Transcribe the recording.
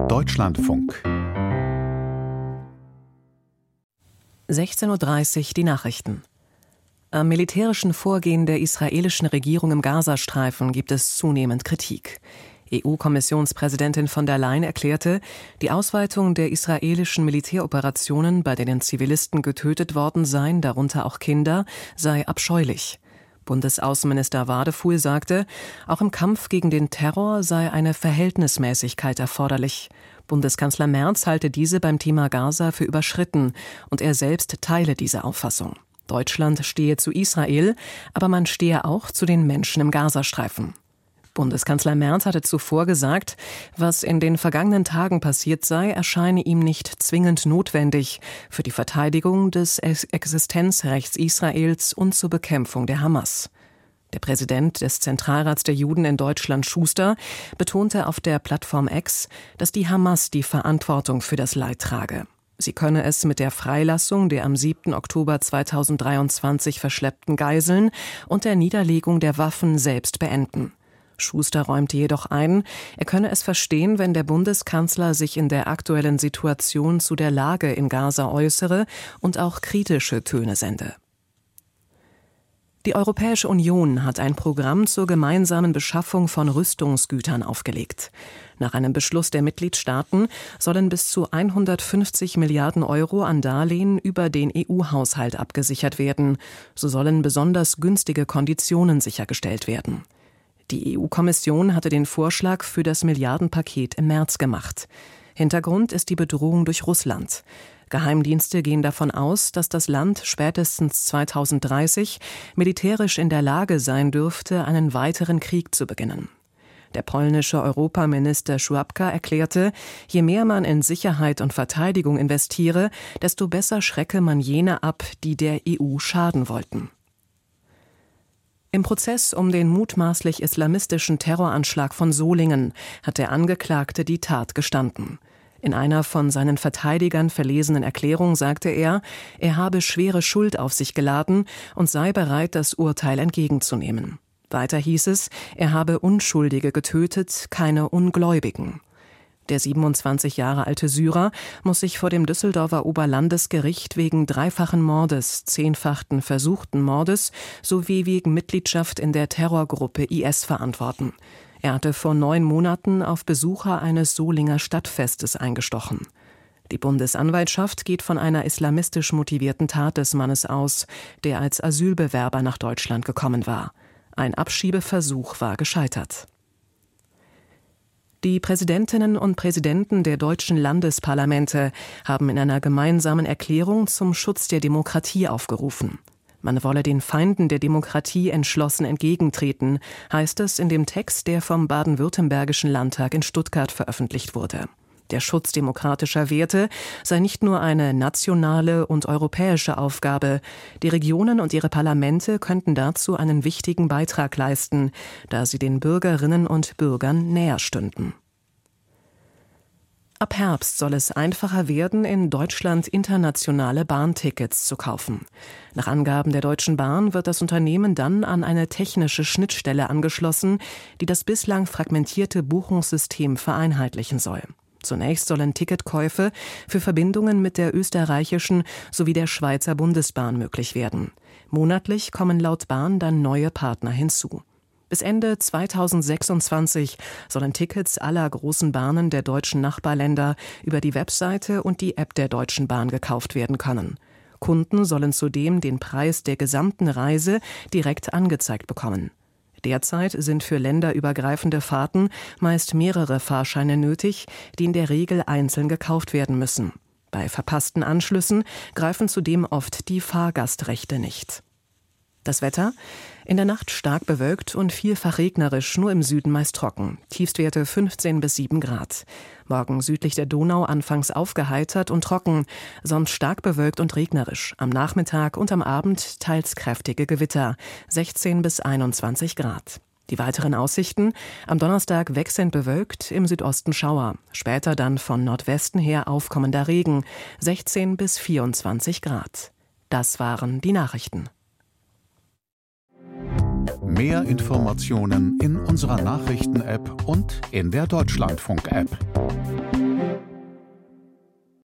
Deutschlandfunk 16:30 Uhr die Nachrichten. Am militärischen Vorgehen der israelischen Regierung im Gazastreifen gibt es zunehmend Kritik. EU-Kommissionspräsidentin von der Leyen erklärte, die Ausweitung der israelischen Militäroperationen, bei denen Zivilisten getötet worden seien, darunter auch Kinder, sei abscheulich. Bundesaußenminister Wadefuhl sagte, auch im Kampf gegen den Terror sei eine Verhältnismäßigkeit erforderlich. Bundeskanzler Merz halte diese beim Thema Gaza für überschritten und er selbst teile diese Auffassung. Deutschland stehe zu Israel, aber man stehe auch zu den Menschen im Gazastreifen. Bundeskanzler Merz hatte zuvor gesagt, was in den vergangenen Tagen passiert sei, erscheine ihm nicht zwingend notwendig für die Verteidigung des Existenzrechts Israels und zur Bekämpfung der Hamas. Der Präsident des Zentralrats der Juden in Deutschland, Schuster, betonte auf der Plattform X, dass die Hamas die Verantwortung für das Leid trage. Sie könne es mit der Freilassung der am 7. Oktober 2023 verschleppten Geiseln und der Niederlegung der Waffen selbst beenden. Schuster räumte jedoch ein, er könne es verstehen, wenn der Bundeskanzler sich in der aktuellen Situation zu der Lage in Gaza äußere und auch kritische Töne sende. Die Europäische Union hat ein Programm zur gemeinsamen Beschaffung von Rüstungsgütern aufgelegt. Nach einem Beschluss der Mitgliedstaaten sollen bis zu 150 Milliarden Euro an Darlehen über den EU-Haushalt abgesichert werden. So sollen besonders günstige Konditionen sichergestellt werden. Die EU-Kommission hatte den Vorschlag für das Milliardenpaket im März gemacht. Hintergrund ist die Bedrohung durch Russland. Geheimdienste gehen davon aus, dass das Land spätestens 2030 militärisch in der Lage sein dürfte, einen weiteren Krieg zu beginnen. Der polnische Europaminister Szłapka erklärte, je mehr man in Sicherheit und Verteidigung investiere, desto besser schrecke man jene ab, die der EU schaden wollten. Im Prozess um den mutmaßlich islamistischen Terroranschlag von Solingen hat der Angeklagte die Tat gestanden. In einer von seinen Verteidigern verlesenen Erklärung sagte er habe schwere Schuld auf sich geladen und sei bereit, das Urteil entgegenzunehmen. Weiter hieß es, er habe Unschuldige getötet, keine Ungläubigen. Der 27 Jahre alte Syrer muss sich vor dem Düsseldorfer Oberlandesgericht wegen dreifachen Mordes, 10-fachen versuchten Mordes sowie wegen Mitgliedschaft in der Terrorgruppe IS verantworten. Er hatte vor 9 Monaten auf Besucher eines Solinger Stadtfestes eingestochen. Die Bundesanwaltschaft geht von einer islamistisch motivierten Tat des Mannes aus, der als Asylbewerber nach Deutschland gekommen war. Ein Abschiebeversuch war gescheitert. Die Präsidentinnen und Präsidenten der deutschen Landesparlamente haben in einer gemeinsamen Erklärung zum Schutz der Demokratie aufgerufen. Man wolle den Feinden der Demokratie entschlossen entgegentreten, heißt es in dem Text, der vom Baden-Württembergischen Landtag in Stuttgart veröffentlicht wurde. Der Schutz demokratischer Werte sei nicht nur eine nationale und europäische Aufgabe. Die Regionen und ihre Parlamente könnten dazu einen wichtigen Beitrag leisten, da sie den Bürgerinnen und Bürgern näher stünden. Ab Herbst soll es einfacher werden, in Deutschland internationale Bahntickets zu kaufen. Nach Angaben der Deutschen Bahn wird das Unternehmen dann an eine technische Schnittstelle angeschlossen, die das bislang fragmentierte Buchungssystem vereinheitlichen soll. Zunächst sollen Ticketkäufe für Verbindungen mit der österreichischen sowie der Schweizer Bundesbahn möglich werden. Monatlich kommen laut Bahn dann neue Partner hinzu. Bis Ende 2026 sollen Tickets aller großen Bahnen der deutschen Nachbarländer über die Webseite und die App der Deutschen Bahn gekauft werden können. Kunden sollen zudem den Preis der gesamten Reise direkt angezeigt bekommen. Derzeit sind für länderübergreifende Fahrten meist mehrere Fahrscheine nötig, die in der Regel einzeln gekauft werden müssen. Bei verpassten Anschlüssen greifen zudem oft die Fahrgastrechte nicht. Das Wetter? In der Nacht stark bewölkt und vielfach regnerisch, nur im Süden meist trocken. Tiefstwerte 15 bis 7 Grad. Morgen südlich der Donau anfangs aufgeheitert und trocken, sonst stark bewölkt und regnerisch. Am Nachmittag und am Abend teils kräftige Gewitter, 16 bis 21 Grad. Die weiteren Aussichten: am Donnerstag wechselnd bewölkt, im Südosten Schauer. Später dann von Nordwesten her aufkommender Regen, 16 bis 24 Grad. Das waren die Nachrichten. Mehr Informationen in unserer Nachrichten-App und in der Deutschlandfunk-App.